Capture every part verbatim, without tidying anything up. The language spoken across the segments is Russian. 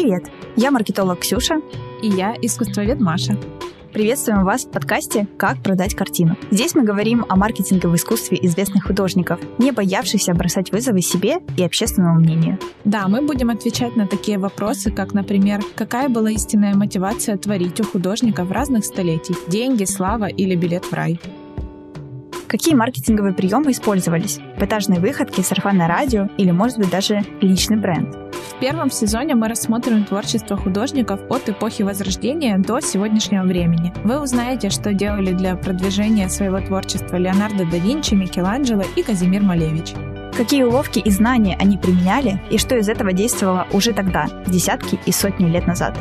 Привет! Я маркетолог Ксюша. И я искусствовед Маша. Приветствуем вас в подкасте «Как продать картину». Здесь мы говорим о маркетинговом искусстве известных художников, не боявшихся бросать вызовы себе и общественному мнению. Да, мы будем отвечать на такие вопросы, как, например, какая была истинная мотивация творить у художников разных столетий – деньги, слава или билет в рай. Какие маркетинговые приемы использовались? Эпатажные выходки, сарафанное радио или, может быть, даже личный бренд? В первом сезоне мы рассмотрим творчество художников от эпохи Возрождения до сегодняшнего времени. Вы узнаете, что делали для продвижения своего творчества Леонардо да Винчи, Микеланджело и Казимир Малевич. Какие уловки и знания они применяли, и что из этого действовало уже тогда, десятки и сотни лет назад.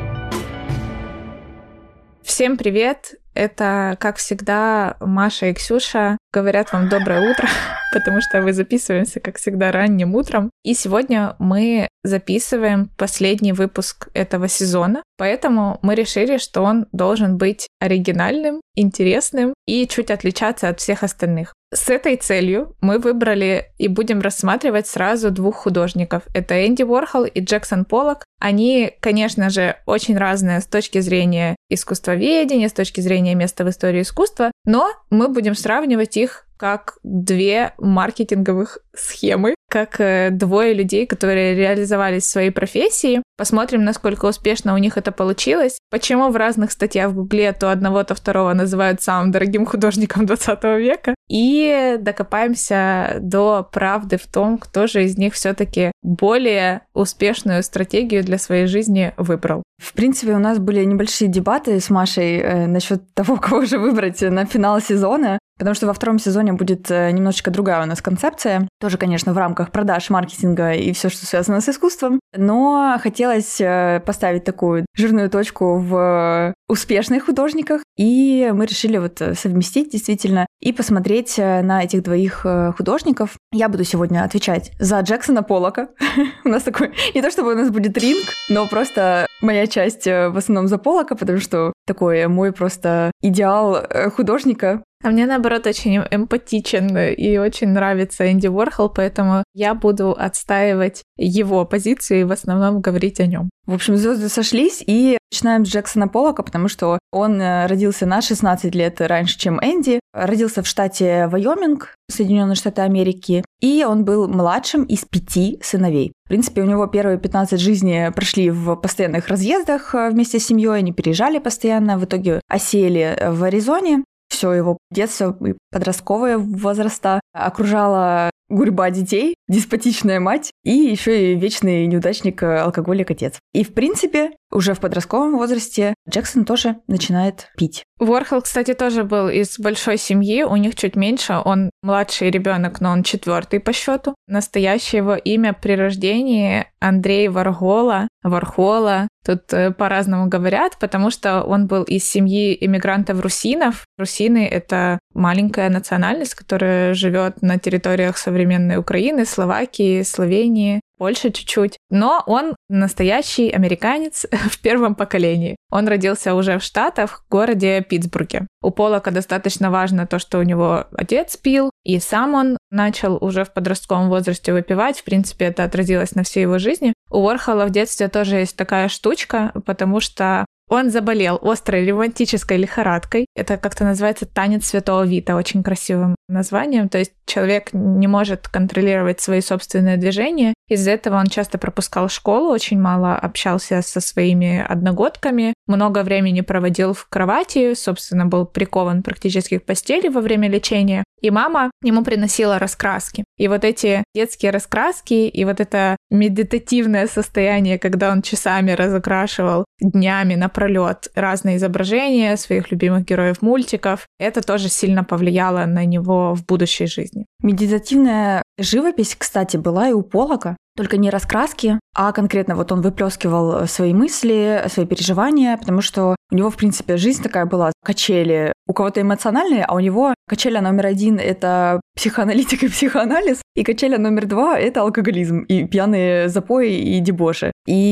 Всем привет! Это, как всегда, Маша и Ксюша говорят вам доброе утро, потому что мы записываемся, как всегда, ранним утром. И сегодня мы записываем последний выпуск этого сезона, поэтому мы решили, что он должен быть оригинальным, интересным и чуть отличаться от всех остальных. С этой целью мы выбрали и будем рассматривать сразу двух художников. Это Энди Уорхол и Джексон Поллок. Они, конечно же, очень разные с точки зрения искусствоведения, с точки зрения места в истории искусства, но мы будем сравнивать их как две маркетинговых схемы, как двое людей, которые реализовались в своей профессии. Посмотрим, насколько успешно у них это получилось, почему в разных статьях в Гугле то одного, то второго называют самым дорогим художником двадцатого века, и докопаемся до правды в том, кто же из них все-таки более успешную стратегию для своей жизни выбрал. В принципе, у нас были небольшие дебаты с Машей э, насчет того, кого же выбрать на финал сезона, потому что во втором сезоне будет немножечко другая у нас концепция. Тоже, конечно, в рамках продаж, маркетинга и все, что связано с искусством. Но хотелось поставить такую жирную точку в успешных художниках. И мы решили вот совместить действительно и посмотреть на этих двоих художников. Я буду сегодня отвечать за Джексона Поллока. У нас такой, не то чтобы у нас будет ринг, но просто моя часть в основном за Поллока, потому что такой мой просто идеал художника. А мне, наоборот, очень эмпатичен и очень нравится Энди Уорхол, поэтому я буду отстаивать его позицию и в основном говорить о нем. В общем, звезды сошлись, и начинаем с Джексона Поллока, потому что он родился на шестнадцать лет раньше, чем Энди. Родился в штате Вайоминг, Соединенные Штаты Америки, и он был младшим из пяти сыновей. В принципе, у него первые пятнадцать жизни прошли в постоянных разъездах вместе с семьей, они переезжали постоянно, в итоге осели в Аризоне. Все его детство и подростковые возраста окружала гурьба детей, деспотичная мать и еще и вечный неудачник, алкоголик отец. И, в принципе, уже в подростковом возрасте Джексон тоже начинает пить. Уорхол, кстати, тоже был из большой семьи, у них чуть меньше, он младший ребенок, но он четвертый по счету. Настоящее его имя при рождении Андрей Варгола, Вархола. Тут по-разному говорят, потому что он был из семьи иммигрантов-русинов. Русины — это маленькая национальность, которая живет на территориях современной Украины, Словакии, Словении, Польши чуть-чуть. Но он настоящий американец в первом поколении. Он родился уже в Штатах, в городе Питтсбурге. У Поллока достаточно важно то, что у него отец пил, и сам он начал уже в подростковом возрасте выпивать. В принципе, это отразилось на всей его жизни. У Уорхола в детстве тоже есть такая штучка, потому что он заболел острой ревматической лихорадкой. Это как-то называется танец святого Вита, очень красивым названием. То есть человек не может контролировать свои собственные движения. Из-за этого он часто пропускал школу, очень мало общался со своими одногодками, много времени проводил в кровати, собственно, был прикован практически к постели во время лечения. И мама ему приносила раскраски. И вот эти детские раскраски, и вот это медитативное состояние, когда он часами разукрашивал днями напролёт разные изображения своих любимых героев мультиков, это тоже сильно повлияло на него в будущей жизни. Медитативная живопись, кстати, была и у Поллока. Только не раскраски, а конкретно вот он выплескивал свои мысли, свои переживания, потому что у него, в принципе, жизнь такая была, качели. У кого-то эмоциональные, а у него качеля номер один — это психоаналитика и психоанализ, и качеля номер два — это алкоголизм, и пьяные запои, и дебоши.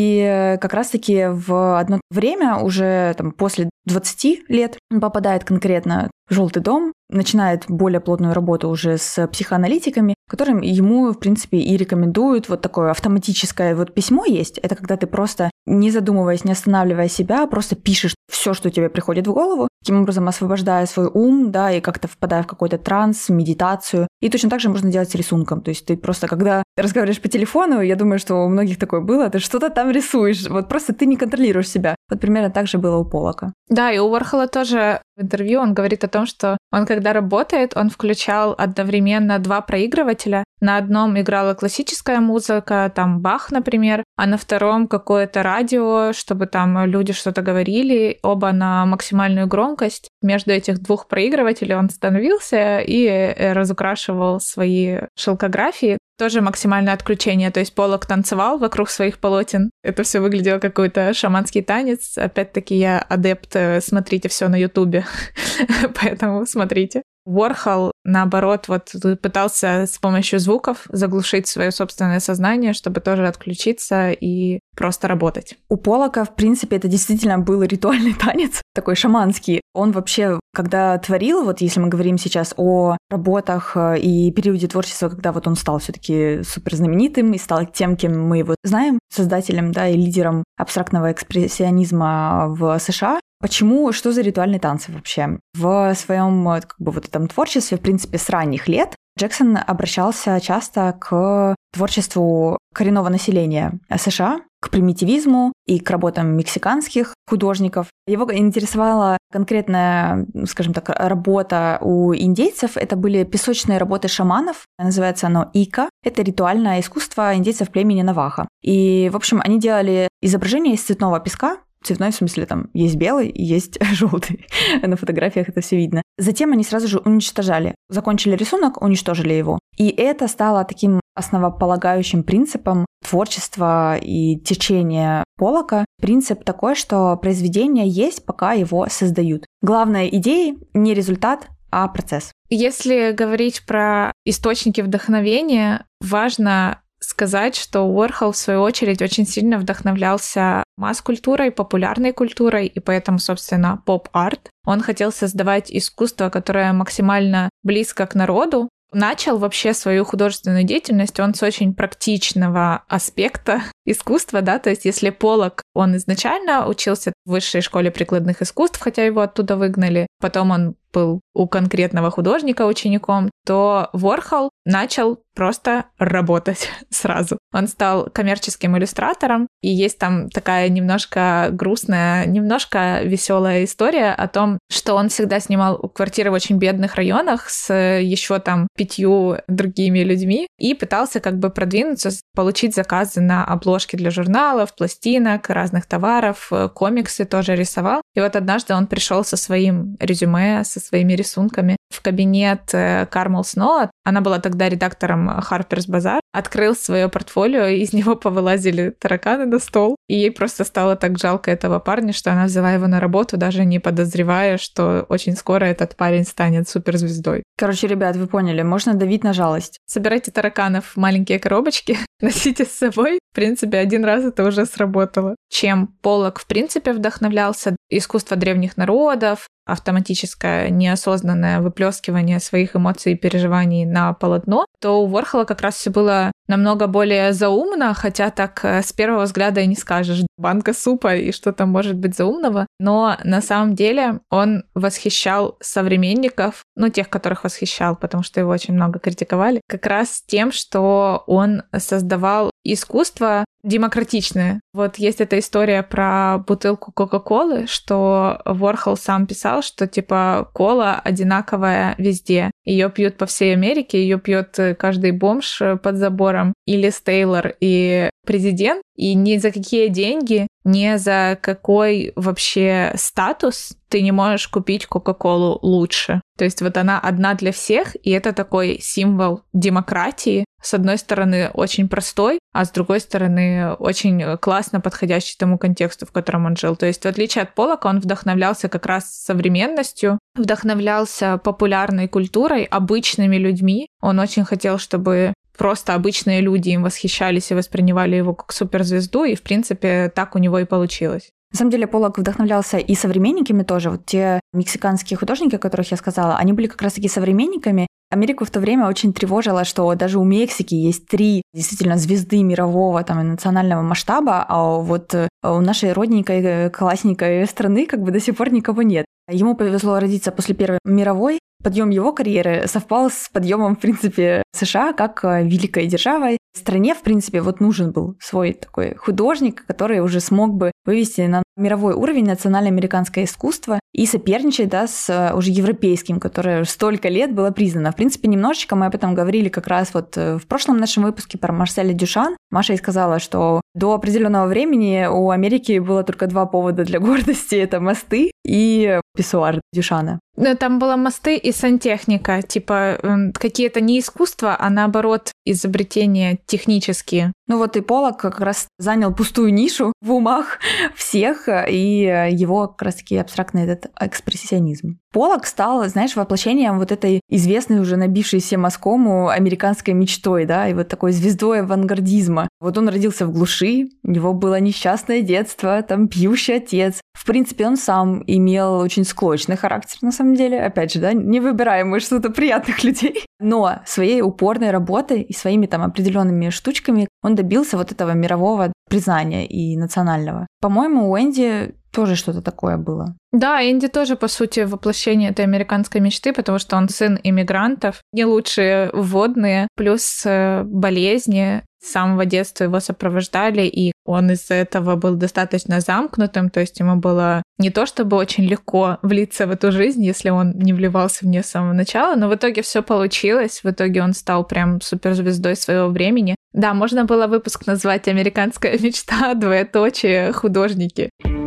И как раз-таки в одно время, уже там, после двадцати лет, он попадает конкретно «Желтый дом», начинает более плотную работу уже с психоаналитиками, которым ему, в принципе, и рекомендуют вот такое автоматическое вот письмо есть. Это когда ты просто, не задумываясь, не останавливая себя, просто пишешь все, что тебе приходит в голову, таким образом освобождая свой ум, да, и как-то впадая в какой-то транс, медитацию. И точно так же можно делать с рисунком. То есть ты просто, когда разговариваешь по телефону, я думаю, что у многих такое было, ты что-то там рисуешь, вот просто ты не контролируешь себя. Вот примерно так же было у Поллока. Да, и у Уорхола тоже в интервью он говорит о том, что он, когда работает, он включал одновременно два проигрывателя. На одном играла классическая музыка, там Бах, например, а на втором какое-то радио, чтобы там люди что-то говорили, оба на максимальную громкость. Между этих двух проигрывателей он становился и разукрашивал свои шелкографии. Тоже максимальное отключение, то есть Поллок танцевал вокруг своих полотен. Это все выглядело как какой-то шаманский танец. Опять-таки я адепт, смотрите все на Ютубе, поэтому смотрите. Уорхол, наоборот, вот пытался с помощью звуков заглушить свое собственное сознание, чтобы тоже отключиться и просто работать. У Поллока, в принципе, это действительно был ритуальный танец, такой шаманский. Он вообще, когда творил, вот если мы говорим сейчас о работах и периоде творчества, когда вот он стал все-таки суперзнаменитым и стал тем, кем мы его знаем, создателем, да, и лидером абстрактного экспрессионизма в США. Почему? Что за ритуальные танцы вообще? В своем как бы, вот этом творчестве, в принципе, с ранних лет Джексон обращался часто к творчеству коренного населения США, к примитивизму и к работам мексиканских художников. Его интересовала конкретная, скажем так, работа у индейцев. Это были песочные работы шаманов. Называется оно ика. Это ритуальное искусство индейцев племени Навахо. И, в общем, они делали изображения из цветного песка. Цветной, в смысле, там есть белый и есть желтый. На фотографиях это все видно. Затем они сразу же уничтожали. Закончили рисунок, уничтожили его. И это стало таким основополагающим принципом творчества и течения Поллока. Принцип такой, что произведение есть, пока его создают. Главная идея не результат, а процесс. Если говорить про источники вдохновения, важно сказать, что Уорхол, в свою очередь, очень сильно вдохновлялся масс-культурой, популярной культурой, и поэтому, собственно, поп-арт. Он хотел создавать искусство, которое максимально близко к народу. Начал вообще свою художественную деятельность он с очень практичного аспекта искусства, да, то есть если Поллок, он изначально учился в высшей школе прикладных искусств, хотя его оттуда выгнали, потом он был у конкретного художника учеником, то Уорхол начал просто работать сразу. Он стал коммерческим иллюстратором, и есть там такая немножко грустная, немножко веселая история о том, что он всегда снимал квартиры в очень бедных районах с еще там пятью другими людьми и пытался как бы продвинуться, получить заказы на обложки для журналов, пластинок, разных товаров, комиксы тоже рисовал. И вот однажды он пришел со своим резюме, со своими рисунками в кабинет Кармел Сноу. Она была тогда редактором Harper's Bazaar. Открыл свое портфолио, и из него повылазили тараканы на стол. И ей просто стало так жалко этого парня, что она взяла его на работу, даже не подозревая, что очень скоро этот парень станет суперзвездой. Короче, ребят, вы поняли, можно давить на жалость. Собирайте тараканов в маленькие коробочки, носите с собой. В принципе, один раз это уже сработало. Чем Поллок, в принципе, вдохновлялся? Искусство древних народов, автоматическое неосознанное выплескивание своих эмоций и переживаний на полотно, то у Уорхола как раз все было намного более заумно, хотя так с первого взгляда и не скажешь, банка супа и что там может быть заумного, но на самом деле он восхищал современников, ну, тех, которых восхищал, потому что его очень много критиковали, как раз тем, что он создавал искусство демократичное. Вот есть эта история про бутылку Кока-Колы, что Уорхол сам писал, что типа кола одинаковая везде. Ее пьют по всей Америке, ее пьет каждый бомж под забором, и Лиз Тейлор, и президент, и ни за какие деньги, ни за какой вообще статус ты не можешь купить Кока-Колу лучше. То есть вот она одна для всех, и это такой символ демократии. С одной стороны, очень простой, а с другой стороны, очень классно подходящий тому контексту, в котором он жил. То есть в отличие от Поллока, он вдохновлялся как раз современностью, вдохновлялся популярной культурой, обычными людьми. Он очень хотел, чтобы просто обычные люди им восхищались и воспринимали его как суперзвезду, и, в принципе, так у него и получилось. На самом деле Поллок вдохновлялся и современниками тоже. Вот те мексиканские художники, о которых я сказала, они были как раз-таки современниками. Америку в то время очень тревожило, что даже у Мексики есть три действительно звезды мирового там, и национального масштаба, а вот у нашей родненькой, классненькой страны как бы до сих пор никого нет. Ему повезло родиться после Первой мировой. Подъем его карьеры совпал с подъемом, в принципе, США как великой державой. Стране, в принципе, вот нужен был свой такой художник, который уже смог бы вывести на мировой уровень национальное американское искусство и соперничать, да, с уже европейским, которое столько лет было признано. В принципе, немножечко мы об этом говорили как раз вот в прошлом нашем выпуске про Марселя Дюшан. Маша и сказала, что до определенного времени у Америки было только два повода для гордости. Это мосты и писсуар Дюшана. Там было мосты и сантехника, типа какие-то не искусства, а наоборот изобретения технические. Ну вот и Поллок как раз занял пустую нишу в умах всех, и его как раз-таки абстрактный этот экспрессионизм. Поллок стал, знаешь, воплощением вот этой известной уже набившейся мазком американской мечтой, да, и вот такой звездой авангардизма. Вот он родился в глуши, у него было несчастное детство, там пьющий отец. В принципе, он сам имел очень склочный характер, на самом деле. Опять же, да, не выбираем мы что-то приятных людей. Но своей упорной работой и своими там определенными штучками он добился вот этого мирового признания и национального. По-моему, у Энди тоже что-то такое было. Да, Энди тоже, по сути, воплощение этой американской мечты, потому что он сын иммигрантов, не лучшие вводные, плюс болезни. С самого детства его сопровождали, и он из-за этого был достаточно замкнутым, то есть ему было не то чтобы очень легко влиться в эту жизнь, если он не вливался в нее с самого начала, но в итоге все получилось, в итоге он стал прям суперзвездой своего времени. Да, можно было выпуск назвать «Американская мечта, двоеточие, художники».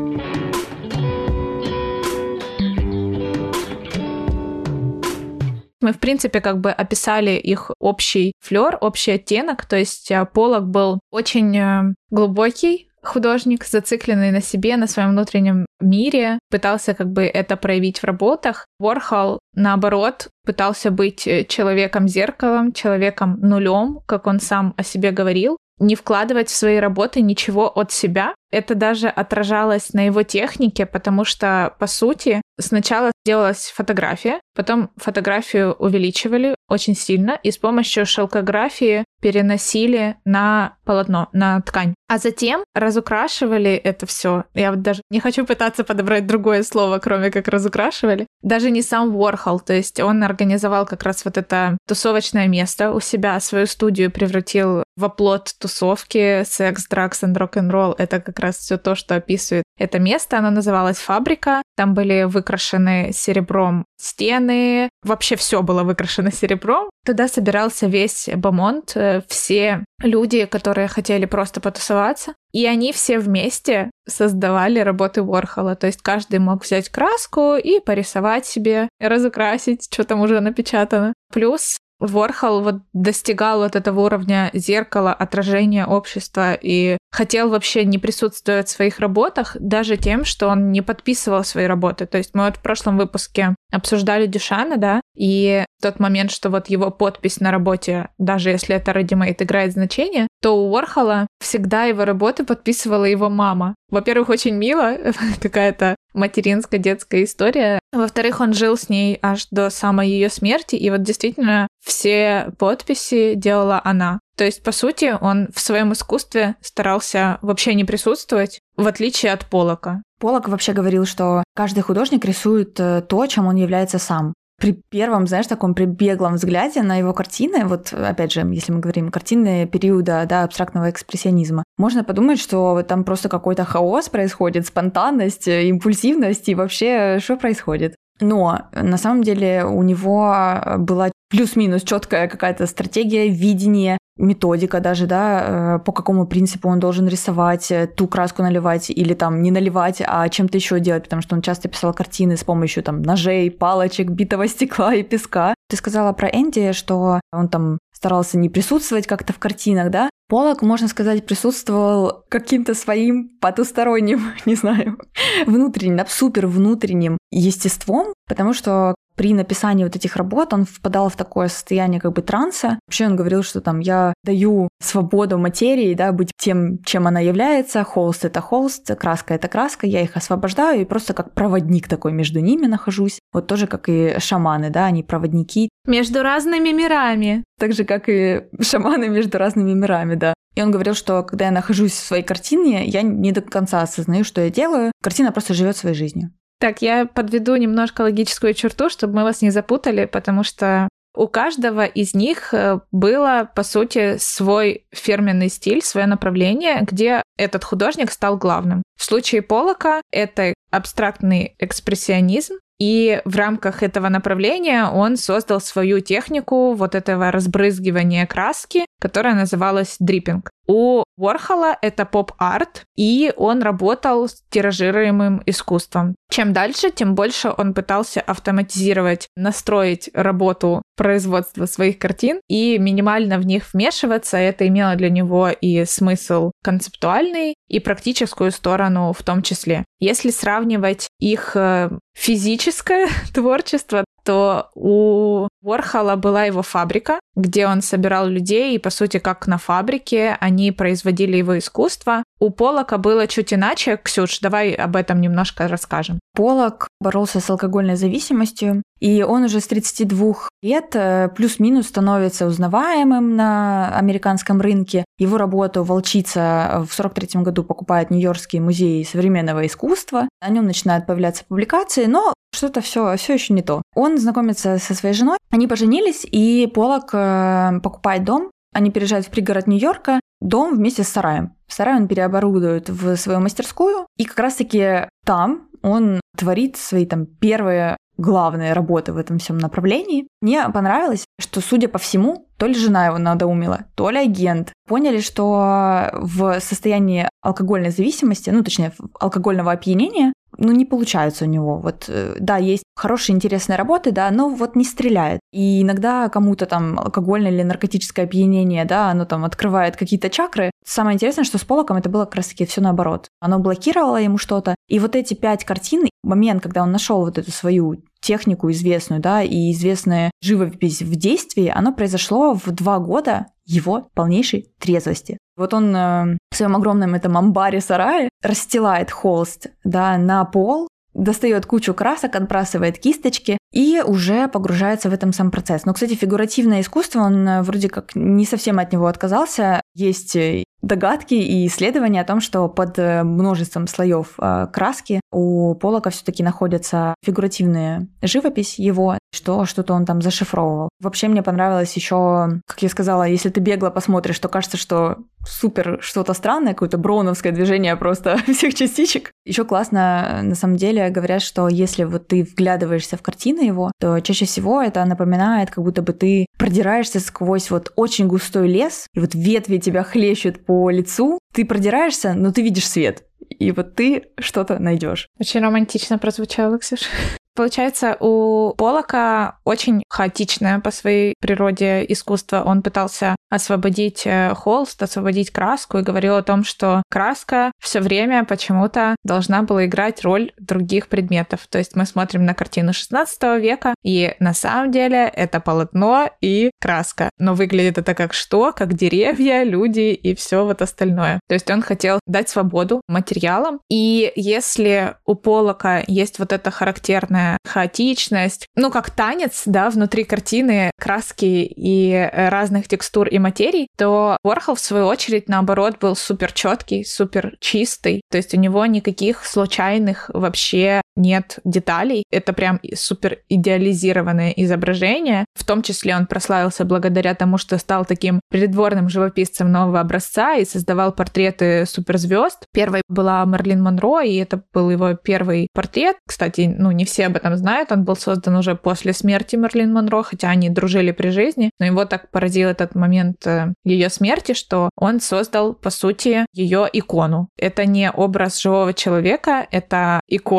Мы, в принципе, как бы описали их общий флёр, общий оттенок, то есть Поллок был очень глубокий художник, зацикленный на себе, на своем внутреннем мире, пытался как бы это проявить в работах. Уорхол, наоборот, пытался быть человеком-зеркалом, человеком-нулем, как он сам о себе говорил, не вкладывать в свои работы ничего от себя. Это даже отражалось на его технике, потому что, по сути, сначала делалась фотография, потом фотографию увеличивали очень сильно и с помощью шелкографии переносили на полотно, на ткань. А затем разукрашивали это все. Я вот даже не хочу пытаться подобрать другое слово, кроме как разукрашивали. Даже не сам Уорхол, то есть он организовал как раз вот это тусовочное место у себя, свою студию превратил в оплот тусовки, секс, драгс и рок-н-ролл. Это как раз все то, что описывает это место. Оно называлось «Фабрика». Там были выкрашены серебром стены. Вообще все было выкрашено серебром. Туда собирался весь Бомонд, все люди, которые хотели просто потусоваться. И они все вместе создавали работы Уорхола. То есть каждый мог взять краску и порисовать себе, разукрасить, что там уже напечатано. Плюс Уорхол вот достигал вот этого уровня зеркала, отражения общества и хотел вообще не присутствовать в своих работах даже тем, что он не подписывал свои работы. То есть мы вот в прошлом выпуске обсуждали Дюшана, да, и тот момент, что вот его подпись на работе, даже если это ready-made, играет значение, то у Уорхола всегда его работы подписывала его мама. Во-первых, очень мило, какая-то материнская детская история. Во-вторых, он жил с ней аж до самой ее смерти, и вот действительно все подписи делала она. То есть, по сути, он в своем искусстве старался вообще не присутствовать, в отличие от Поллока. Поллок вообще говорил, что каждый художник рисует то, чем он является сам. При первом, знаешь, таком при беглом взгляде на его картины, вот опять же, если мы говорим картины периода, да, абстрактного экспрессионизма, можно подумать, что там просто какой-то хаос происходит, спонтанность, импульсивность и вообще что происходит. Но на самом деле у него была плюс-минус четкая какая-то стратегия, видение, методика даже, да, по какому принципу он должен рисовать, ту краску наливать или там не наливать, а чем-то еще делать, потому что он часто писал картины с помощью там ножей, палочек, битого стекла и песка. Ты сказала про Энди, что он там старался не присутствовать как-то в картинах, да? Поллок, можно сказать, присутствовал каким-то своим потусторонним, не знаю, внутренним, супер внутренним естеством, потому что при написании вот этих работ он впадал в такое состояние как бы транса. Вообще он говорил, что там я даю свободу материи, да, быть тем, чем она является. Холст — это холст, краска — это краска. Я их освобождаю и просто как проводник такой между ними нахожусь. Вот тоже как и шаманы, да, они проводники. Между разными мирами. Так же, как и шаманы между разными мирами, да. И он говорил, что когда я нахожусь в своей картине, я не до конца осознаю, что я делаю. Картина просто живет своей жизнью. Так, я подведу немножко логическую черту, чтобы мы вас не запутали, потому что у каждого из них было, по сути, свой фирменный стиль, свое направление, где этот художник стал главным. В случае Поллока это абстрактный экспрессионизм, и в рамках этого направления он создал свою технику вот этого разбрызгивания краски, которая называлась дриппинг. У Уорхола это поп-арт, и он работал с тиражируемым искусством. Чем дальше, тем больше он пытался автоматизировать, настроить работу производства своих картин и минимально в них вмешиваться. Это имело для него и смысл концептуальный, и практическую сторону в том числе. Если сравнивать их физическое творчество, то у Уорхола была его фабрика, где он собирал людей, и, по сути, как на фабрике, они производили его искусство. У Поллока было чуть иначе. Ксюш, давай об этом немножко расскажем. Поллок боролся с алкогольной зависимостью, и он уже с тридцати двух лет плюс-минус становится узнаваемым на американском рынке. Его работу «Волчица» в сорок третьем году покупает Нью-Йоркский музей современного искусства. О нем начинают появляться публикации, но что-то все, все еще не то. Он знакомится со своей женой, они поженились, и Поллок покупает дом. Они переезжают в пригород Нью-Йорка, дом вместе с сараем. Сарай он переоборудует в свою мастерскую, и как раз-таки там он творит свои там первые главные работы в этом всем направлении. Мне понравилось, что, судя по всему, то ли жена его надоумила, то ли агент поняли, что в состоянии алкогольной зависимости, ну, точнее, алкогольного опьянения, ну, не получается у него. Вот, да, есть хорошие, интересные работы, да, но вот не стреляет. И иногда кому-то там алкогольное или наркотическое опьянение, да, оно там открывает какие-то чакры. Самое интересное, что с Поллоком это было как раз-таки все наоборот. Оно блокировало ему что-то. И вот эти пять картин, момент, когда он нашел вот эту свою технику известную, да, и известная живопись в действии, оно произошло в два года его полнейшей трезвости. Вот он э, в своем огромном этом амбаре-сарае расстилает холст, да, на пол, достает кучу красок, отбрасывает кисточки и уже погружается в этом сам процесс. Но, кстати, фигуративное искусство, он вроде как не совсем от него отказался. Есть догадки и исследования о том, что под множеством слоев краски у Поллока все-таки находится фигуративная живопись его, что что-то он там зашифровывал. Вообще мне понравилось еще, как я сказала, если ты бегло посмотришь, то кажется, что супер что-то странное, какое-то броуновское движение просто всех частичек. Еще классно, на самом деле, говорят, что если вот ты вглядываешься в картины его, то чаще всего это напоминает, как будто бы ты продираешься сквозь вот очень густой лес, и вот ветви тебя хлещут по лицу, ты продираешься, но ты видишь свет. И вот ты что-то найдешь. Очень романтично прозвучало, Ксюш. Получается, у Поллока очень хаотичное по своей природе искусство. Он пытался освободить холст, освободить краску и говорил о том, что краска все время почему-то должна была играть роль других предметов. То есть мы смотрим на картину шестнадцатого века, и на самом деле это полотно и краска. Но выглядит это как что? Как деревья, люди и все вот остальное. То есть он хотел дать свободу материалам. И если у Поллока есть вот эта характерная хаотичность, ну, как танец, да, внутри картины краски и разных текстур и материй, то Уорхол, в свою очередь, наоборот, был супер четкий, супер чистый. То есть у него никаких случайных вообще нет деталей. Это прям супер идеализированное изображение. В том числе он прославился благодаря тому, что стал таким придворным живописцем нового образца и создавал портреты суперзвезд. Первой была Мерлин Монро, и это был его первый портрет. Кстати, ну, не все об этом знают. Он был создан уже после смерти Мерлин Монро, хотя они дружили при жизни. Но его так поразил этот момент ее смерти, что он создал, по сути, ее икону. Это не образ живого человека, это икона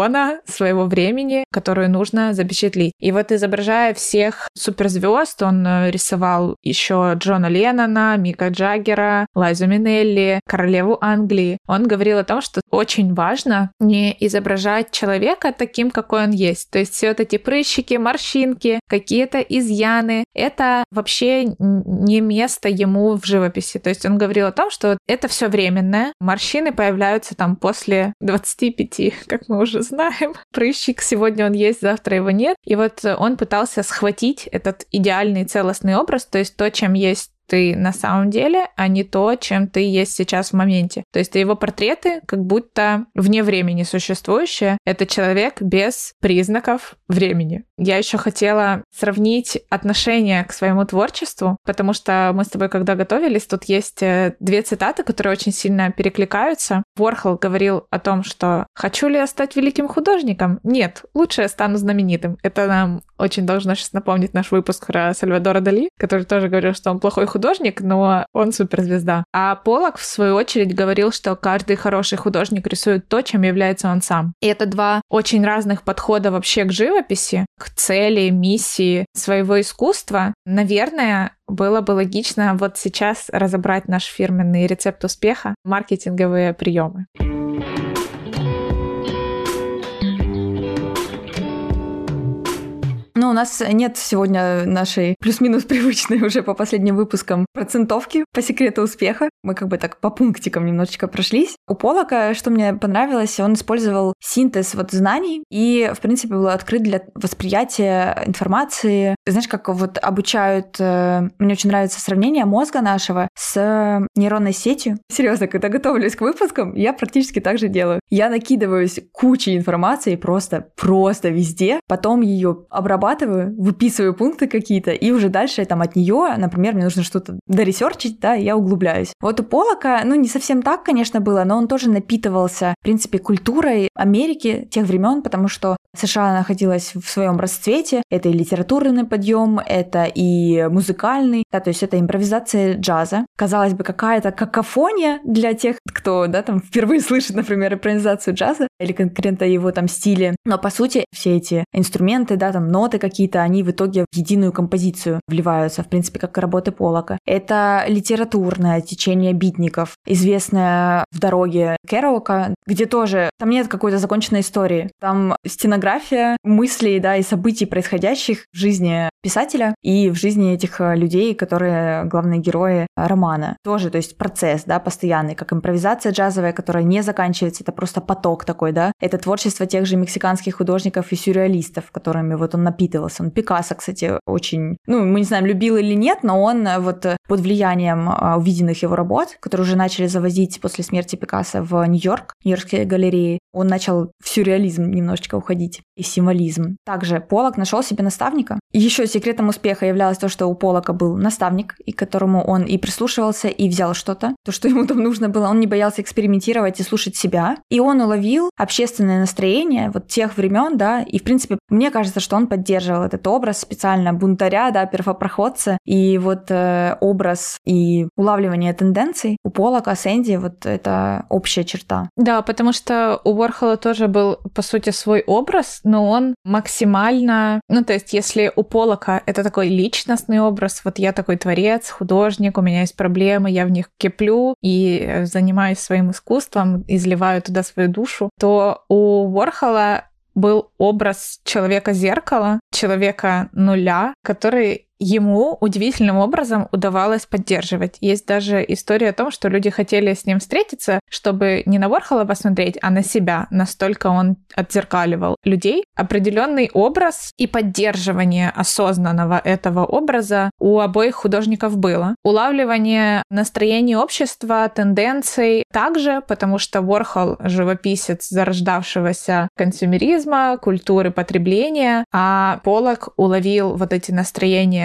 своего времени, которую нужно запечатлеть. И вот изображая всех суперзвезд, он рисовал еще Джона Леннона, Мика Джаггера, Лайзу Минелли, королеву Англии. Он говорил о том, что очень важно не изображать человека таким, какой он есть. То есть все вот эти прыщики, морщинки, какие-то изъяны, это вообще не место ему в живописи. То есть он говорил о том, что это все временное. Морщины появляются там после двадцати пяти, как мы уже знаем. Прыщик сегодня он есть, завтра его нет. И вот он пытался схватить этот идеальный целостный образ, то есть то, чем есть ты на самом деле, а не то, чем ты есть сейчас в моменте. То есть его портреты как будто вне времени существующие. Это человек без признаков времени. Я еще хотела сравнить отношение к своему творчеству, потому что мы с тобой, когда готовились, тут есть две цитаты, которые очень сильно перекликаются. Уорхол говорил о том, что «хочу ли я стать великим художником? Нет, лучше я стану знаменитым». Это нам очень должно сейчас напомнить наш выпуск про Сальвадора Дали, который тоже говорил, что он плохой художник, но он суперзвезда. А Поллок, в свою очередь, говорил, что каждый хороший художник рисует то, чем является он сам. И это два очень разных подхода вообще к живописи, к цели, миссии своего искусства. Наверное, было бы логично вот сейчас разобрать наш фирменный рецепт успеха, маркетинговые приемы. Ну, у нас нет сегодня нашей плюс-минус привычной уже по последним выпускам процентовки по секрету успеха. Мы как бы так по пунктикам немножечко прошлись. У Поллока, что мне понравилось, он использовал синтез вот знаний и, в принципе, был открыт для восприятия информации. Знаешь, как вот обучают... Мне очень нравится сравнение мозга нашего с нейронной сетью. Серьезно, когда готовлюсь к выпускам, я практически так же делаю. Я накидываюсь кучей информации просто, просто везде, потом ее обрабатываю, выписываю пункты какие-то, и уже дальше там от нее, например, мне нужно что-то доресерчить, да, и я углубляюсь. Вот у Поллока, ну, не совсем так, конечно, было, но он тоже напитывался, в принципе, культурой Америки тех времен, потому что США находилась в своем расцвете. Это и литературный подъем, это и музыкальный, да, то есть это импровизация джаза. Казалось бы, какая-то какофония для тех, кто, да, там впервые слышит, например, импровизацию джаза или конкретно его там стиле. Но, по сути, все эти инструменты, да, там ноты какие-то, они в итоге в единую композицию вливаются, в принципе, как и работы Поллока. Это литературное течение битников, известное в «Дороге» Керуака, где тоже там нет какой-то законченной истории. Там стенография мыслей, да, и событий, происходящих в жизни писателя и в жизни этих людей, которые главные герои романа. Тоже, то есть процесс, да, постоянный, как импровизация джазовая, которая не заканчивается, это просто поток такой, да. Это творчество тех же мексиканских художников и сюрреалистов, которыми вот он напитывался. Он Пикассо, кстати, очень, ну, мы не знаем, любил или нет, но он вот под влиянием увиденных его работ, которые уже начали завозить после смерти Пикассо в Нью-Йорк, Нью-Йоркские галереи, он начал в сюрреализм немножечко уходить и символизм. Также Поллок нашел себе наставника. И еще секретом успеха являлось то, что у Поллока был наставник, и к которому он и прислушивался, и взял что-то, то, что ему там нужно было. Он не боялся экспериментировать и слушать себя. И он уловил общественное настроение вот тех времен, да, и, в принципе, мне кажется, что он поддерживал этот образ специально бунтаря, да, первопроходца, и вот э, образ и улавливание тенденций у Поллока, Сэнди, вот это общая черта. Да, потому что у Уорхола тоже был, по сути, свой образ, но он максимально... Ну, то есть, если у Поллока это такой личностный образ, вот я такой творец, художник, у меня есть проблемы, я в них киплю и занимаюсь своим искусством, изливаю туда свою душу, то у Уорхола был образ человека-зеркала, человека нуля, который ему удивительным образом удавалось поддерживать. Есть даже история о том, что люди хотели с ним встретиться, чтобы не на Уорхола посмотреть, а на себя. Настолько он отзеркаливал людей. Определенный образ и поддерживание осознанного этого образа у обоих художников было. Улавливание настроений общества, тенденций также, потому что Уорхол — живописец зарождавшегося консюмеризма, культуры потребления, а Поллок уловил вот эти настроения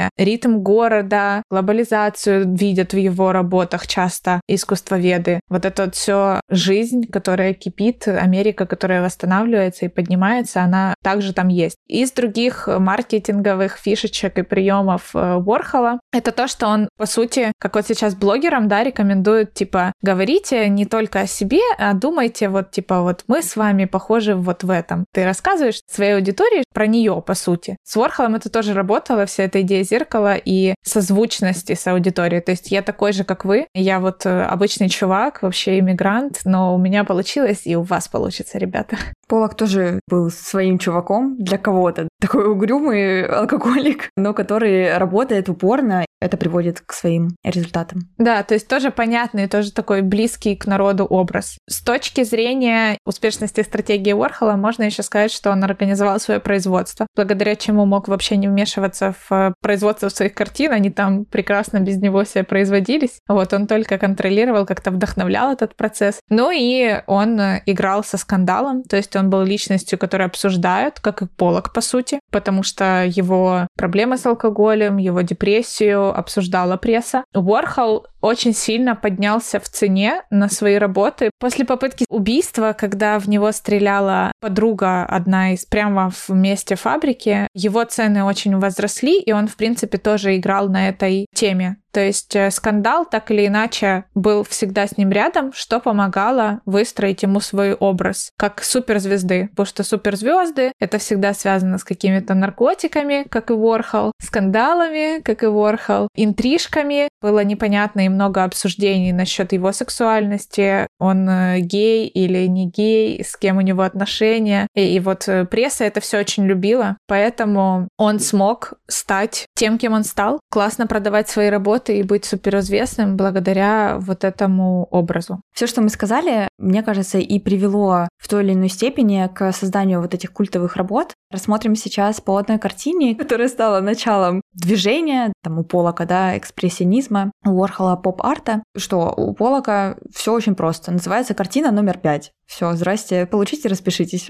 движение, ритм города, глобализацию видят в его работах часто искусствоведы. Вот это вот все жизнь, которая кипит, Америка, которая восстанавливается и поднимается, она также там есть. Из других маркетинговых фишечек и приемов Уорхола это то, что он, по сути, как вот сейчас блогерам, да, рекомендует, типа, говорите не только о себе, а думайте вот, типа, вот мы с вами похожи вот в этом. Ты рассказываешь своей аудитории про нее, по сути. С Уорхолом это тоже работало, вся эта идея зеркала и созвучности с аудиторией. То есть я такой же, как вы. Я вот обычный чувак, вообще иммигрант, но у меня получилось, и у вас получится, ребята. Поллок тоже был своим чуваком для кого-то. Такой угрюмый алкоголик, но который работает упорно. Это приводит к своим результатам. Да, то есть тоже понятный, тоже такой близкий к народу образ. С точки зрения успешности стратегии Уорхола можно еще сказать, что он организовал свое производство, благодаря чему мог вообще не вмешиваться в производство своих картин, они там прекрасно без него себе производились. Вот он только контролировал, как-то вдохновлял этот процесс. Ну и он играл со скандалом, то есть он был личностью, которую обсуждают, как и Поллок, по сути, потому что его проблемы с алкоголем, его депрессию обсуждала пресса. Уорхол очень сильно поднялся в цене на свои работы. После попытки убийства, когда в него стреляла подруга одна из прямо в месте фабрики, его цены очень возросли, и он, в принципе, тоже играл на этой теме. То есть скандал так или иначе был всегда с ним рядом, что помогало выстроить ему свой образ как суперзвезды. Потому что суперзвезды — это всегда связано с какими-то наркотиками, как и Уорхол, скандалами, как и Уорхол, интрижками. Было непонятно и много обсуждений насчет его сексуальности, он гей или не гей, с кем у него отношения. И, и вот пресса это все очень любила, поэтому он смог стать тем, кем он стал, классно продавать свои работы и быть суперизвестным благодаря вот этому образу. Все, что мы сказали, мне кажется, и привело в той или иной степени к созданию вот этих культовых работ. Рассмотрим сейчас по одной картине, которая стала началом движения, там у Поллока, да, экспрессионизма, у Уорхола поп-арта. Что у Поллока все очень просто. Называется картина номер пять. Все, здрасте, получите, распишитесь.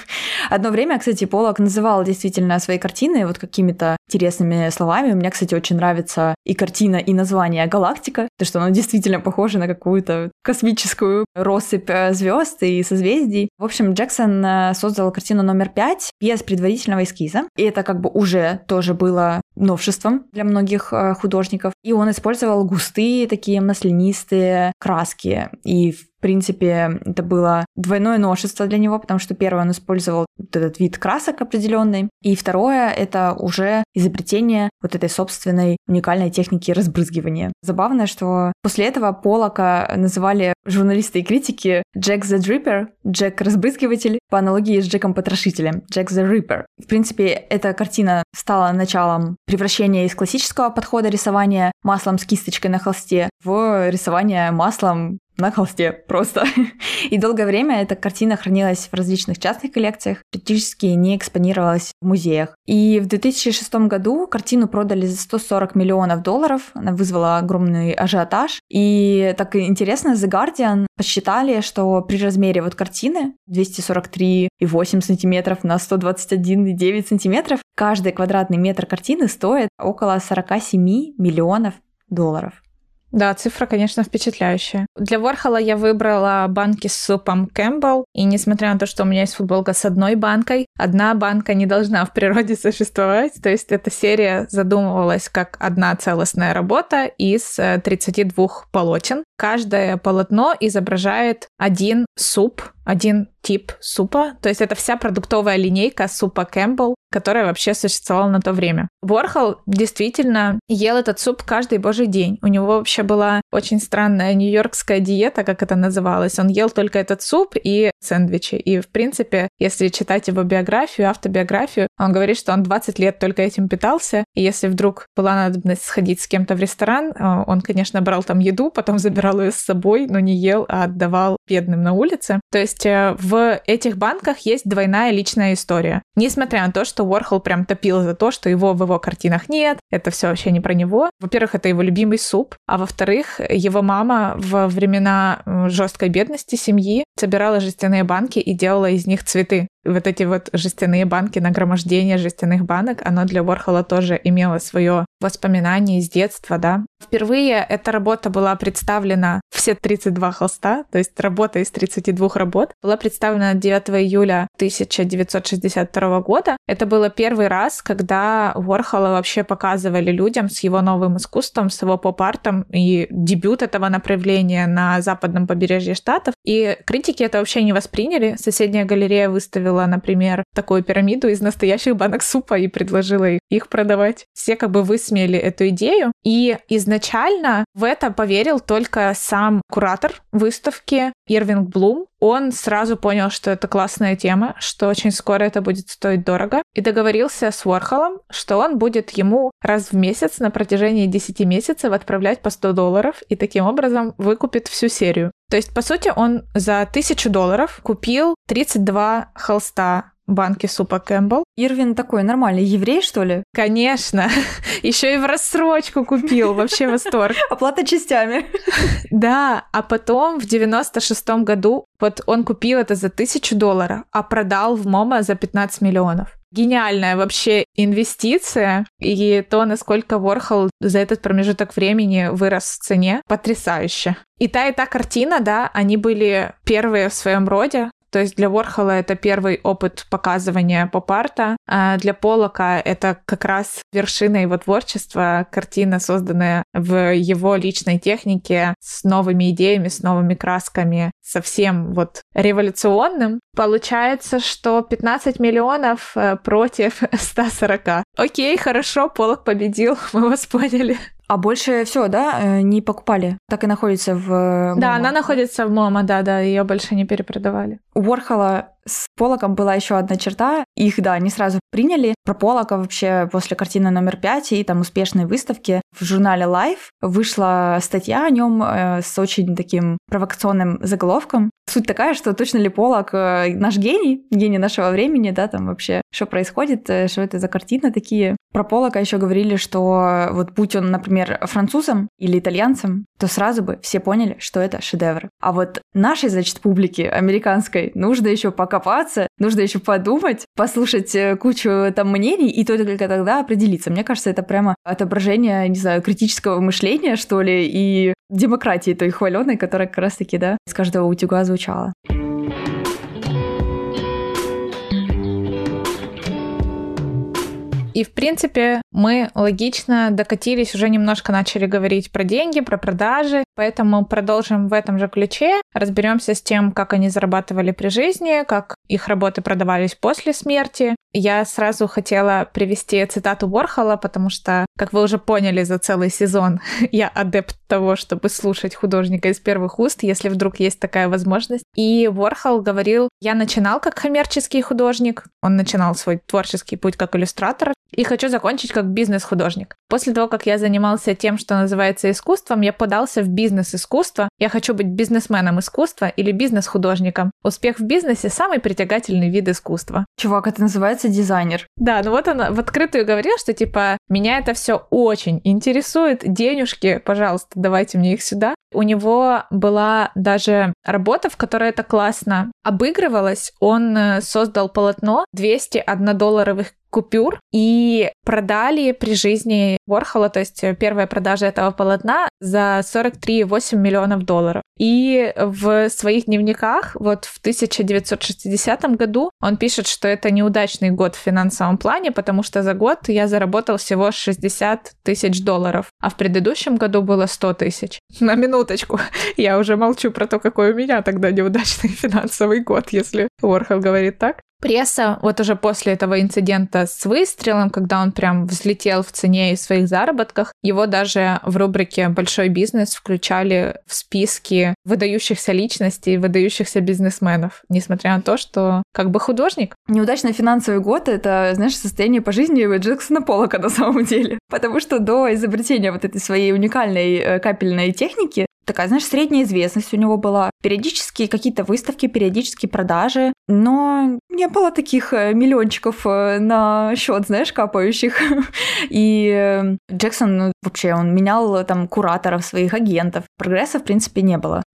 Одно время, кстати, Поллок называл действительно свои картины вот какими-то интересными словами. У меня, кстати, очень нравится и картина, и название «Галактика», потому что она действительно похожа на какую-то космическую россыпь звезд и созвездий. В общем, Джексон создал картину номер пять без предварительного эскиза, и это как бы уже тоже было новшеством для многих художников. И он использовал густые такие маслянистые краски, и в В принципе, это было двойное новшество для него, потому что первое, он использовал вот этот вид красок определенный, и второе, это уже изобретение вот этой собственной уникальной техники разбрызгивания. Забавно, что после этого Поллока называли журналисты и критики Джек the Dripper, Джек-разбрызгиватель, по аналогии с Джеком-потрошителем, Джек the Ripper. В принципе, эта картина стала началом превращения из классического подхода рисования маслом с кисточкой на холсте в рисование маслом на холсте просто. И долгое время эта картина хранилась в различных частных коллекциях, практически не экспонировалась в музеях. И в две тысячи шестом году картину продали за сто сорок миллионов долларов. Она вызвала огромный ажиотаж. И так интересно, The Guardian посчитали, что при размере вот картины двести сорок три и восемь сантиметров на сто двадцать один и девять сантиметров, каждый квадратный метр картины стоит около сорок семь миллионов долларов. Да, цифра, конечно, впечатляющая. Для Уорхола я выбрала банки с супом Кэмпбелл, и несмотря на то, что у меня есть футболка с одной банкой, одна банка не должна в природе существовать, то есть эта серия задумывалась как одна целостная работа из тридцати двух полотен. Каждое полотно изображает один суп, один тип супа, то есть это вся продуктовая линейка супа Кэмпбелл, которая вообще существовала на то время. Уорхол действительно ел этот суп каждый божий день. У него вообще была очень странная нью-йоркская диета, как это называлось. Он ел только этот суп и сэндвичи. И, в принципе, если читать его биографию, автобиографию, он говорит, что он двадцать лет только этим питался. И если вдруг была надобность сходить с кем-то в ресторан, он, конечно, брал там еду, потом забирал ее с собой, но не ел, а отдавал бедным на улице. То есть в этих банках есть двойная личная история. Несмотря на то, что Уорхол прям топил за то, что его в его картинах нет, это все вообще не про него. Во-первых, это его любимый суп, а во-вторых, его мама во времена жесткой бедности семьи собирала жестяные банки и делала из них цветы. Вот эти вот жестяные банки, нагромождение жестяных банок, оно для Уорхола тоже имело свое воспоминание из детства, да. Впервые эта работа была представлена, все тридцать два холста, то есть работа из тридцати двух работ, была представлена девятого июля тысяча девятьсот шестьдесят второго года. Это было первый раз, когда Уорхола вообще показывали людям с его новым искусством, с его поп-артом, и дебют этого направления на западном побережье Штатов. И критики это вообще не восприняли. Соседняя галерея выставила, например, такую пирамиду из настоящих банок супа и предложила их, их продавать. Все как бы высмеяли эту идею. И изначально в это поверил только сам куратор выставки Ирвинг Блум. Он сразу понял, что это классная тема, что очень скоро это будет стоить дорого, и договорился с Уорхолом, что он будет ему раз в месяц на протяжении десяти месяцев отправлять по сто долларов, и таким образом выкупит всю серию. То есть, по сути, он за тысячу долларов купил тридцать два холста банки супа Кэмпбелл. Ирвин такой нормальный еврей, что ли? Конечно. Еще и в рассрочку купил. Вообще восторг. Оплата частями. Да, а потом в девяносто шестом году вот он купил это за тысячу долларов, а продал в МоМА за пятнадцать миллионов. Гениальная вообще инвестиция, и то, насколько Уорхол за этот промежуток времени вырос в цене, потрясающе. И та, и та картина, да, они были первые в своем роде. То есть для Уорхола это первый опыт показывания поп-арта, а для Поллока это как раз вершина его творчества, картина, созданная в его личной технике, с новыми идеями, с новыми красками, совсем вот революционным. Получается, что пятнадцать миллионов против ста сорока. Окей, хорошо, Поллок победил, мы вас поняли. А больше все, да, не покупали? Так и находится в МоМА? Да, она находится в МоМА, да-да, ее больше не перепродавали. У Уорхола с Поллоком была еще одна черта. Их, да, не сразу приняли. Про Поллока вообще после картины номер пять и там успешной выставки в журнале Life вышла статья о нем э, с очень таким провокационным заголовком. Суть такая, что точно ли Поллок э, наш гений, гений нашего времени, да, там вообще, что происходит, э, что это за картины такие. Про Поллока еще говорили, что вот будь он, например, французом или итальянцем, то сразу бы все поняли, что это шедевр. А вот нашей, значит, публике американской нужно еще покопаться, нужно еще подумать, послушать кучу там мнений, и только тогда определиться. Мне кажется, это прямо отображение, не знаю, критического мышления, что ли, и демократии той хваленой, которая как раз-таки, да, из каждого утюга звучала. И, в принципе, мы логично докатились, уже немножко начали говорить про деньги, про продажи, поэтому продолжим в этом же ключе, разберемся с тем, как они зарабатывали при жизни, как их работы продавались после смерти. Я сразу хотела привести цитату Уорхола, потому что, как вы уже поняли за целый сезон, я адепт того, чтобы слушать художника из первых уст, если вдруг есть такая возможность. И Уорхол говорил: «Я начинал как коммерческий художник, он начинал свой творческий путь как иллюстратор, и хочу закончить как бизнес-художник. После того, как я занимался тем, что называется искусством, я подался в бизнес-искусство. Я хочу быть бизнесменом искусства или бизнес-художником. Успех в бизнесе – самый притягательный вид искусства». Чувак, это называется дизайнер. Да, ну вот он в открытую говорил, что типа меня это все очень интересует, денежки, пожалуйста, давайте мне их сюда. У него была даже работа, в которой это классно обыгрывалось. Он создал полотно двести однодолларовых купюр и продали при жизни Уорхола, то есть первая продажа этого полотна, за сорок три целых восемь десятых миллионов долларов. И в своих дневниках вот в тысяча девятьсот шестидесятом году он пишет, что это неудачный год в финансовом плане, потому что за год я заработал всего шестьдесят тысяч долларов, а в предыдущем году было сто тысяч. На минуточку. Я уже молчу про то, какой у меня тогда неудачный финансовый год, если Уорхол говорит так. Пресса вот уже после этого инцидента с выстрелом, когда он прям взлетел в цене и в своих заработках, его даже в рубрике «Большой бизнес» включали в списки выдающихся личностей, выдающихся бизнесменов, несмотря на то, что как бы художник. Неудачный финансовый год — это, знаешь, состояние по жизни Джексона Поллока на самом деле. Потому что до изобретения вот этой своей уникальной капельной техники такая, знаешь, средняя известность у него была. Периодически какие-то выставки, периодически продажи, но не было таких миллиончиков на счет, знаешь, капающих. И Джексон, ну, вообще, он менял там кураторов, своих агентов. Прогресса, в принципе, не было.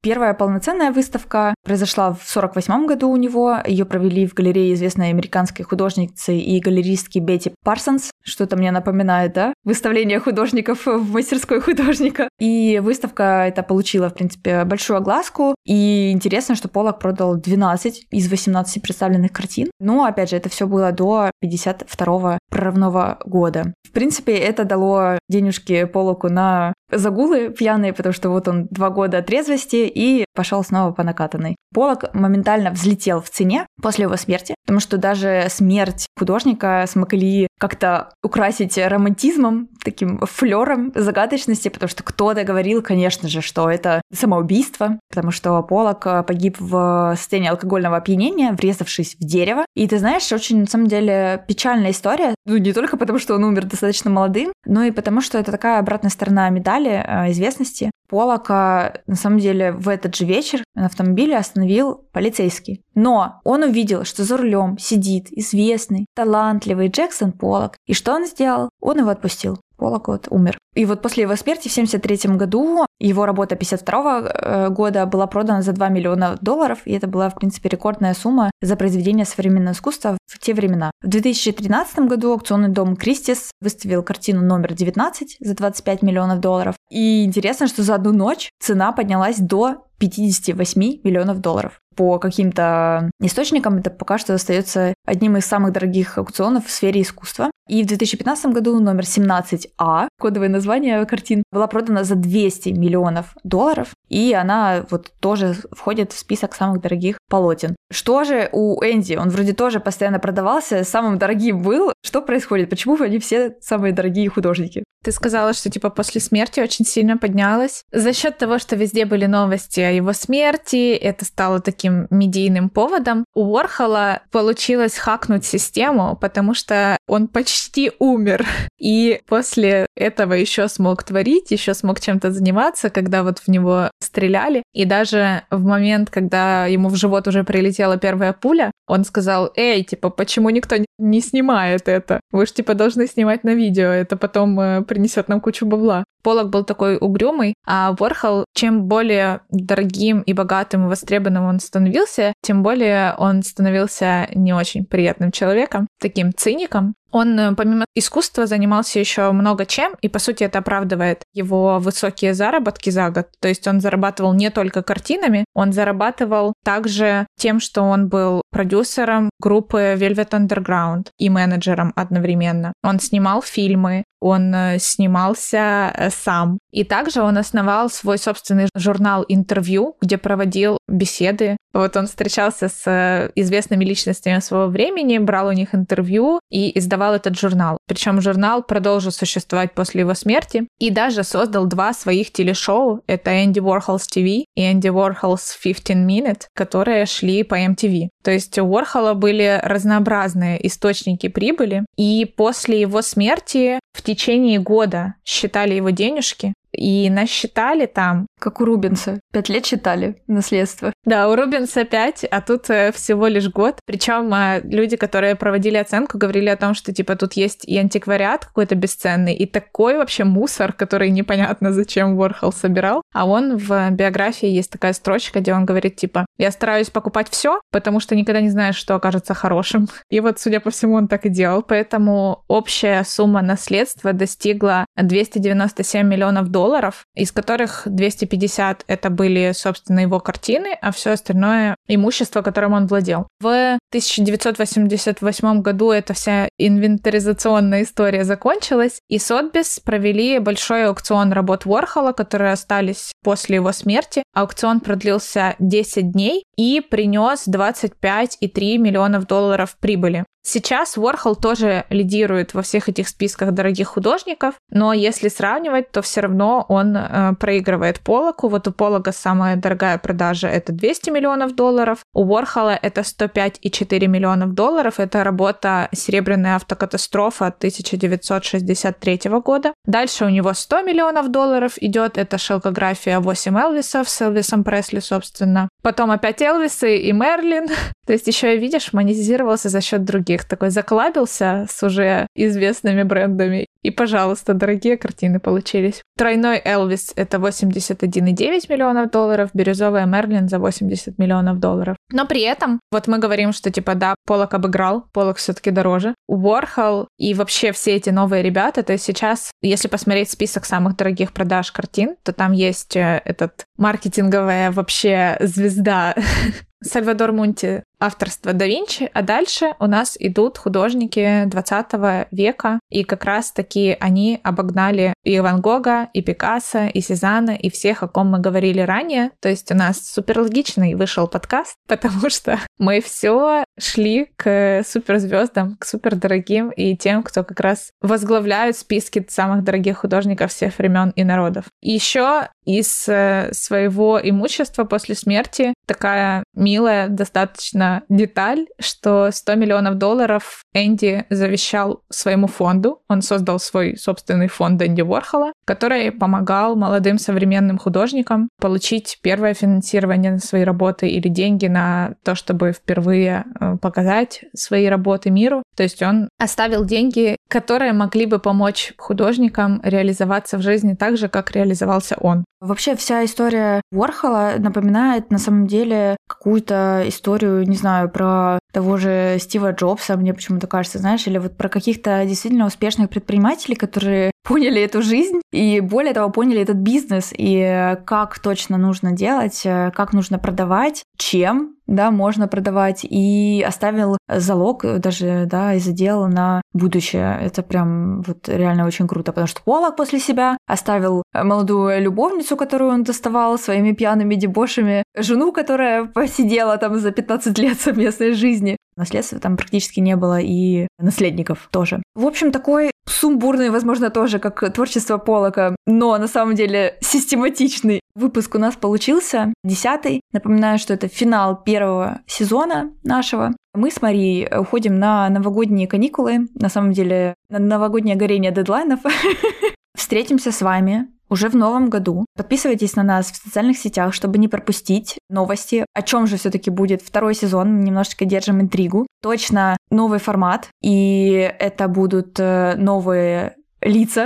Первая полноценная выставка произошла в сорок восьмом году у него. Ее провели в галерее известной американской художницы и галеристки Бетти Парсонс. Что-то мне напоминает, да? Выставление художников в мастерской художника. И выставка эта получила, в принципе, большую огласку. И интересно, что Поллок продал двенадцать из восемнадцати представленных картин. Но, опять же, это все было до пятьдесят второго прорывного года. В принципе, это дало денежки Поллоку на загулы пьяные, потому что вот он два года трезвости и пошел снова по накатанной. Поллок моментально взлетел в цене после его смерти, потому что даже смерть художника смогли как-то украсить романтизмом, таким флером загадочности, потому что кто-то говорил, конечно же, что это самоубийство, потому что Поллок погиб в состоянии алкогольного опьянения, врезавшись в дерево. И ты знаешь, очень, на самом деле, печальная история. Ну, не только потому, что он умер достаточно молодым, но и потому, что это такая обратная сторона медали известности. Поллока, на самом деле, в этот же вечер на автомобиле остановил полицейский. Но он увидел, что за рулем сидит известный, талантливый Джексон Поллок. И что он сделал? Он его отпустил. Поллок вот умер. И вот после его смерти в семьдесят третьем году его работа пятьдесят второго года была продана за два миллиона долларов, и это была, в принципе, рекордная сумма за произведение современного искусства в те времена. В две тысячи тринадцатом году аукционный дом Кристис выставил картину номер девятнадцать за двадцать пять миллионов долларов. И интересно, что за одну ночь цена поднялась до пятьдесят восемь миллионов долларов. По каким-то источникам это пока что остается одним из самых дорогих аукционов в сфере искусства. И в две тысячи пятнадцатом году номер семнадцать А, кодовое название картин, была продана за двести миллионов долларов, и она вот тоже входит в список самых дорогих полотен. Что же у Энди? Он вроде тоже постоянно продавался, самым дорогим был. Что происходит? Почему они все самые дорогие художники? Ты сказала, что типа после смерти очень сильно поднялась. За счет того, что везде были новости о его смерти, это стало таким медийным поводом. У Уорхола получилось хакнуть систему, потому что он почти умер. И после этого еще смог творить, еще смог чем-то заниматься, когда вот в него стреляли. И даже в момент, когда ему в живот уже прилетела первая пуля, он сказал: «Эй, типа, почему никто не снимает это? Вы же, типа, должны снимать на видео, это потом э, принесет нам кучу бабла». Поллок был такой угрюмый, а Уорхол, чем более дорогим и богатым и востребованным он становился, тем более он становился не очень приятным человеком, таким циником. Он, помимо искусства, занимался еще много чем, и, по сути, это оправдывает его высокие заработки за год. То есть он зарабатывал не только картинами, он зарабатывал также тем, что он был продюсером группы Velvet Underground и менеджером одновременно. Он снимал фильмы, он снимался сам. И также он основал свой собственный журнал «Интервью», где проводил беседы. Вот он встречался с известными личностями своего времени, брал у них интервью и издавал этот журнал. Причем журнал продолжил существовать после его смерти и даже создал два своих телешоу. Это Andy Warhol's ти ви и Andy Warhol's fifteen minute, которые шли по эм ти ви. То есть у Уорхола были разнообразные источники прибыли. И после его смерти в течение года считали его денежки. И насчитали там... Как у Рубенса. Пять лет считали наследство. Да, у Рубенса пять, а тут всего лишь год. Причем люди, которые проводили оценку, говорили о том, что типа тут есть и антиквариат какой-то бесценный, и такой вообще мусор, который непонятно зачем Уорхол собирал. А он в биографии есть такая строчка, где он говорит типа: «Я стараюсь покупать все, потому что никогда не знаешь, что окажется хорошим». И вот, судя по всему, он так и делал. Поэтому общая сумма наследства достигла двести девяносто семь миллионов долларов, из которых двести пятьдесят это были, собственно, его картины, а все остальное имущество, которым он владел. В тысяча девятьсот восемьдесят восьмом году эта вся инвентаризационная история закончилась, и Сотбис провели большой аукцион работ Уорхола, которые остались после его смерти. Аукцион продлился десять дней и принес двадцать пять целых три десятых миллионов долларов прибыли. Сейчас Уорхол тоже лидирует во всех этих списках дорогих художников, но если сравнивать, то все равно он э, проигрывает Поллоку. Вот у Поллока самая дорогая продажа — это двести миллионов долларов, у Уорхола это сто пять целых четыре десятых миллионов долларов. Это работа «Серебряная автокатастрофа» тысяча девятьсот шестьдесят третьего года. Дальше у него сто миллионов долларов идет, это шелкография восемь Элвисов с Элвисом Пресли, собственно. Потом опять Элвисы и Мерлин. То есть еще и, видишь, монетизировался за счет других. таких, такой заколабился с уже известными брендами. И, пожалуйста, дорогие картины получились. Тройной Элвис — это восемьдесят один целых девять десятых миллионов долларов, бирюзовая Мерлин за восемьдесят миллионов долларов. Но при этом, вот мы говорим, что типа да, Поллок обыграл, Поллок все-таки дороже. Уорхол и вообще все эти новые ребята, то есть сейчас, если посмотреть список самых дорогих продаж картин, то там есть этот маркетинговая вообще звезда Сальвадор Мунти, авторство да Винчи, а дальше у нас идут художники двадцатого века, и как раз-таки они обогнали и Ван Гога, и Пикассо, и Сезанна, и всех, о ком мы говорили ранее. То есть у нас суперлогичный вышел подкаст, потому что мы все шли к суперзвездам, к супердорогим и тем, кто как раз возглавляют списки самых дорогих художников всех времен и народов. И еще из своего имущества после смерти такая милая достаточно деталь, что сто миллионов долларов Энди завещал своему фонду. Он создал свой собственный фонд Энди Уорхола, который помогал молодым современным художникам получить первое финансирование на свои работы или деньги на то, чтобы впервые показать свои работы миру. То есть он оставил деньги, которые могли бы помочь художникам реализоваться в жизни так же, как реализовался он. Вообще вся история Уорхола напоминает на самом деле какую-то историю, не знаю, про того же Стива Джобса, мне почему-то кажется, знаешь, или вот про каких-то действительно успешных предпринимателей, которые поняли эту жизнь и, более того, поняли этот бизнес и как точно нужно делать, как нужно продавать, чем, да, можно продавать, и оставил залог даже, да, и задел на будущее. Это прям вот реально очень круто, потому что Поллок после себя оставил молодую любовницу, которую он доставал своими пьяными дебошами, жену, которая посидела там за пятнадцать лет совместной жизни. Наследства там практически не было, и наследников тоже. В общем, такой сумбурный, возможно, тоже, как творчество Поллока, но на самом деле систематичный выпуск у нас получился, десятый. Напоминаю, что это финал первого сезона нашего. Мы с Марией уходим на новогодние каникулы, на самом деле на новогоднее горение дедлайнов. Встретимся с вами уже в новом году. Подписывайтесь на нас в социальных сетях, чтобы не пропустить новости. О чем же все-таки будет второй сезон? Мы немножечко держим интригу. Точно новый формат, и это будут новые лица,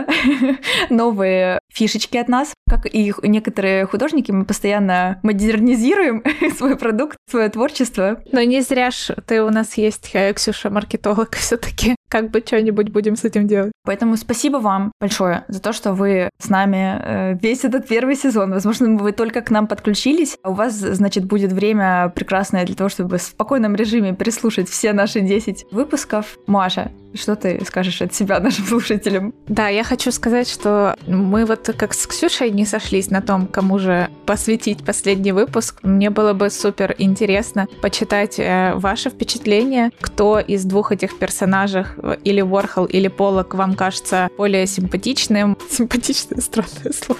новые фишечки от нас. Как и некоторые художники, мы постоянно модернизируем свой продукт, свое творчество. Но не зря ж ты у нас есть, Ксюша, маркетолог, все-таки как бы что-нибудь будем с этим делать. Поэтому спасибо вам большое за то, что вы с нами весь этот первый сезон. Возможно, вы только к нам подключились, а у вас, значит, будет время прекрасное для того, чтобы в спокойном режиме переслушать все наши десять выпусков. Маша, что ты скажешь от себя нашим слушателям? Да, я хочу сказать, что мы вот как с Ксюшей не сошлись на том, кому же посвятить последний выпуск. Мне было бы супер интересно почитать э, ваши впечатления, кто из двух этих персонажей, или Уорхол, или Поллок, вам кажется более симпатичным. Симпатичное странное слово.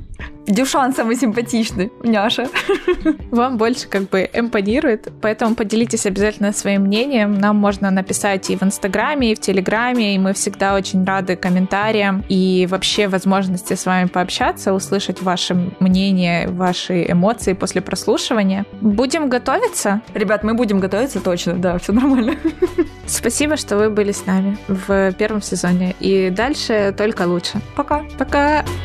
Дюшан самый симпатичный, няша. Вам больше как бы импонирует, поэтому поделитесь обязательно своим мнением. Нам можно написать и в Инстаграме, и в Телеграме, и мы всегда очень рады комментариям и вообще возможности с вами пообщаться, услышать ваше мнение, ваши эмоции после прослушивания. Будем готовиться? Ребят, мы будем готовиться точно, да, все нормально. Спасибо, что вы были с нами в первом сезоне, и дальше только лучше. Пока. Пока.